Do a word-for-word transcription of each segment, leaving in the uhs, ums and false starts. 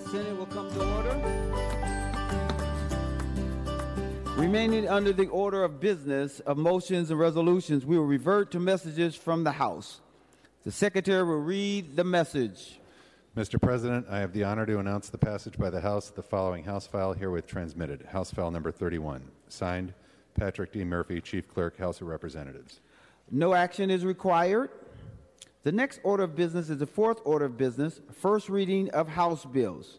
Senate will come to order. Remaining under the order of business of motions and resolutions, we will revert to messages from the House. The Secretary will read the message. Mister President, I have the honor to announce the passage by the House of the following House file herewith transmitted. House File Number thirty-one. Signed, Patrick D. Murphy, Chief Clerk, House of Representatives. No action is required. The next order of business is the fourth order of business, first reading of House bills.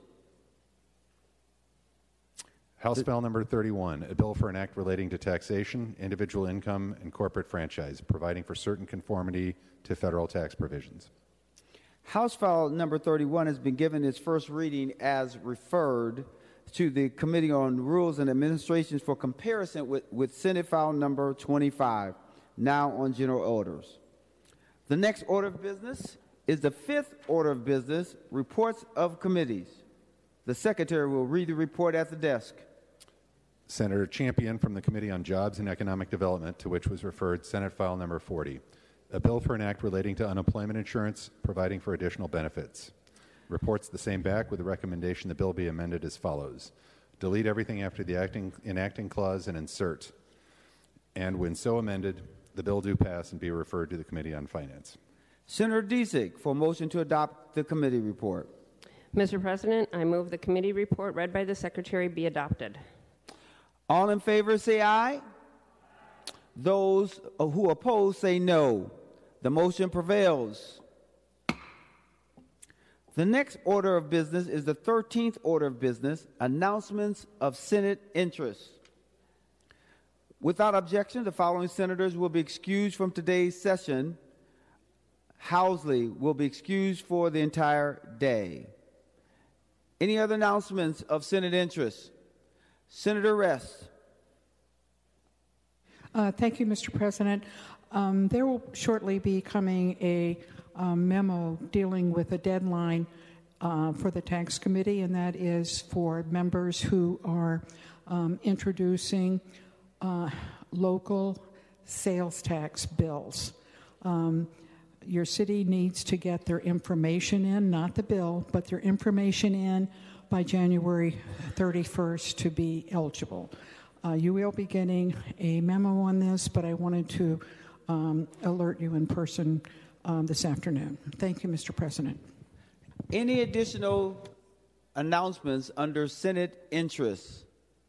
House File Number thirty-one, a bill for an act relating to taxation, individual income, and corporate franchise, providing for certain conformity to federal tax provisions. House File Number thirty-one has been given its first reading as referred to the Committee on Rules and Administrations for comparison with, with Senate File Number twenty-five, now on general orders. The next order of business is the fifth order of business, reports of committees. The Secretary will read the report at the desk. Senator Champion from the Committee on Jobs and Economic Development, to which was referred Senate File Number forty, a bill for an act relating to unemployment insurance, providing for additional benefits. Reports the same back with the recommendation the bill be amended as follows. Delete everything after the acting, enacting clause and insert. And when so amended, the bill do pass and be referred to the Committee on Finance. Senator Dziedzic for a motion to adopt the committee report. Mister President, I move the committee report read by the Secretary be adopted. All in favor say aye. Those who oppose say no. The motion prevails. The next order of business is the thirteenth order of business, announcements of Senate interests. Without objection, the following senators will be excused from today's session. Housley will be excused for the entire day. Any other announcements of Senate interests? Senator Rest. Uh, thank you, Mister President. Um, there will shortly be coming a um, memo dealing with a deadline uh, for the Tax Committee, and that is for members who are um, introducing uh, local sales tax bills. Um, your city needs to get their information in, not the bill, but their information in by January thirty-first to be eligible. Uh, you will be getting a memo on this, but I wanted to um, alert you in person um, this afternoon. Thank you, Mister President. Any additional announcements under Senate interests?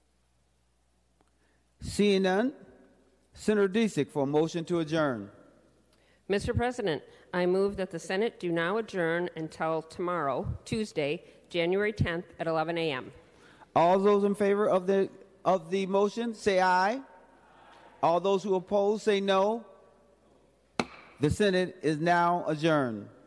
Seeing none, Senator Dziedzic for a motion to adjourn. Mister President, I move that the Senate do now adjourn until tomorrow, Tuesday, January tenth at eleven a m All those in favor of the of the motion say aye. All those who oppose say no. The Senate is now adjourned.